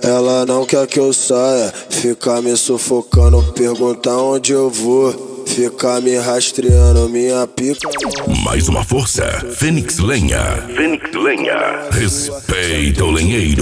Ela não quer que eu saia, fica me sufocando, pergunta onde eu vou, fica me rastreando, minha pica. Mais uma força, Fênix Lenha. Fênix Lenha. Respeita o lenheiro.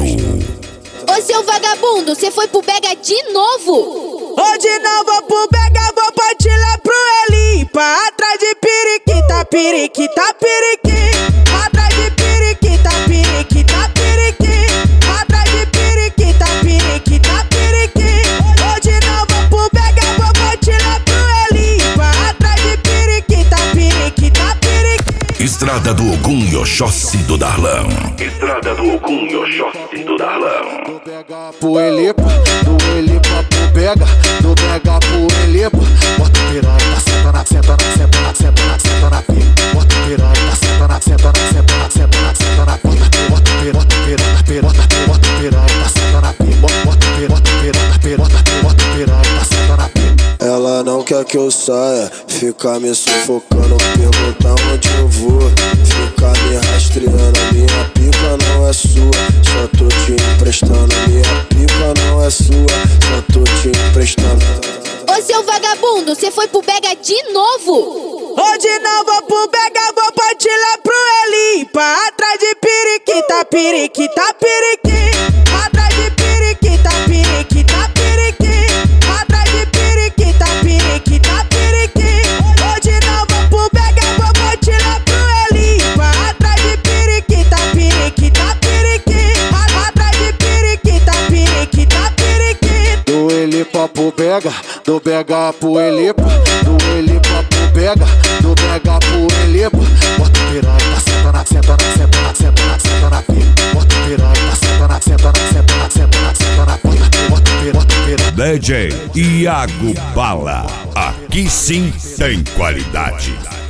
Ô seu vagabundo, cê foi pro Bega de novo? Hoje não vou pro Bega, vou partir lá pro Elipa. Atrás de periquita, periquita, periquita. Atrás de periquita, periquita, periquita. Atrás de periquita, periquita, periquita. Hoje não vou pro Bega, vou partir lá pro Elipa. Atrás de periquita, periquita, periquita. Estrada do Ogum e Oxóssi do Darlão. Estrada do Ogum e Oxóssi do Darlão. Do Bega pro Elipa, do Elipa pro Bega, do Bega pro Elipa. Bota piranha, senta na, senta na, senta na, senta na, senta na pica. Bota piranha, senta na, senta na, senta na, senta na, senta na pica. Bota piranha, bota piranha, bota piranha, senta na pica. Bota piranha, bota piranha, senta na pica. Ela não quer que eu saia, fica me sufocando, pergunta onde eu vou, fica me rastreando, minha pica não é sua, só tô te emprestando, minha pica não é sua, só tô te emprestando. Ô seu vagabundo, cê foi pro Bega de novo? Hoje não vou pro Bega, vou partir lá pro Elipa. Atrás de periquita, periquita, periquita. Atrás de periquita, periquita, periquita. Atrás de periquita, periquita, periquita. Hoje não vou pro Bega, vou partir lá pro Elipa. Atrás de periquita, periquita, periquita. Atrás de periquita, periquita, periquita. Do Elipa pro Bega, do Bega pro Elipa, do Elipa pro Bega, do Bega pro Elipa. Bota piranha, senta na, senta na, senta na, senta na, senta na pica. Bota piranha, senta na, senta na, senta na, senta na, senta na pica. Bota piranha. DJ Iago Bala. Aqui sim tem qualidade.